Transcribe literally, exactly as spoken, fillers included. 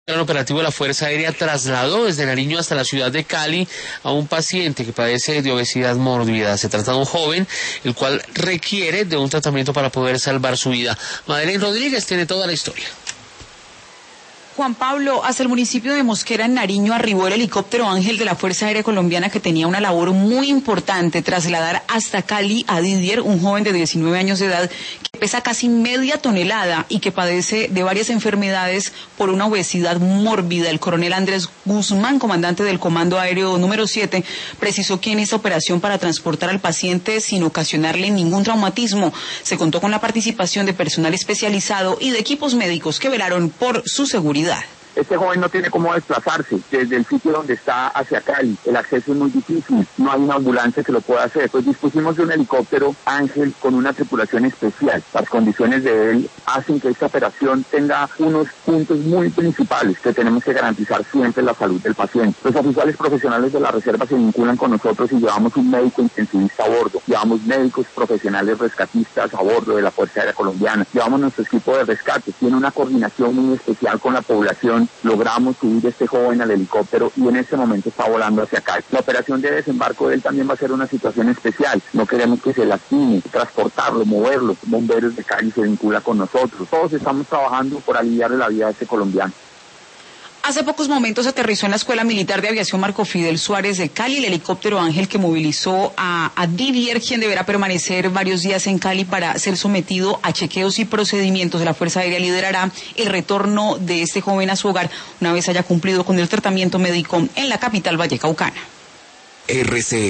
El operativo de la Fuerza Aérea trasladó desde Nariño hasta la ciudad de Cali a un paciente que padece de obesidad mórbida. Se trata de un joven, el cual requiere de un tratamiento para poder salvar su vida. Madeleine Rodríguez tiene toda la historia. Juan Pablo, hasta el municipio de Mosquera, en Nariño, arribó el helicóptero Ángel de la Fuerza Aérea Colombiana, que tenía una labor muy importante, trasladar hasta Cali a Didier, un joven de diecinueve años de edad que pesa casi media tonelada y que padece de varias enfermedades por una obesidad mórbida. El coronel Andrés Guzmán, comandante del Comando Aéreo número siete, precisó que en esta operación, para transportar al paciente sin ocasionarle ningún traumatismo, se contó con la participación de personal especializado y de equipos médicos que velaron por su seguridad. Este joven no tiene cómo desplazarse desde el sitio donde está hacia Cali. El acceso es muy difícil, no hay una ambulancia que lo pueda hacer. Pues dispusimos de un helicóptero Ángel con una tripulación especial. Las condiciones de él hacen que esta operación tenga unos puntos muy principales que tenemos que garantizar siempre la salud del paciente. Los oficiales profesionales de la reserva se vinculan con nosotros y llevamos un médico intensivista a bordo. Llevamos médicos profesionales rescatistas a bordo de la Fuerza Aérea Colombiana. Llevamos nuestro equipo de rescate. Tiene una coordinación muy especial con la población. Logramos subir a este joven al helicóptero y en este momento está volando hacia acá. La operación de desembarco de él también va a ser una situación especial. No queremos que se lastime, transportarlo, moverlo. Bomberos de Cali se vincula con nosotros. Todos estamos trabajando por aliviarle la vida a este colombiano. Hace pocos momentos aterrizó en la Escuela Militar de Aviación Marco Fidel Suárez de Cali el helicóptero Ángel, que movilizó a, a Didier, quien deberá permanecer varios días en Cali para ser sometido a chequeos y procedimientos. La Fuerza Aérea liderará el retorno de este joven a su hogar una vez haya cumplido con el tratamiento médico en la capital vallecaucana. R C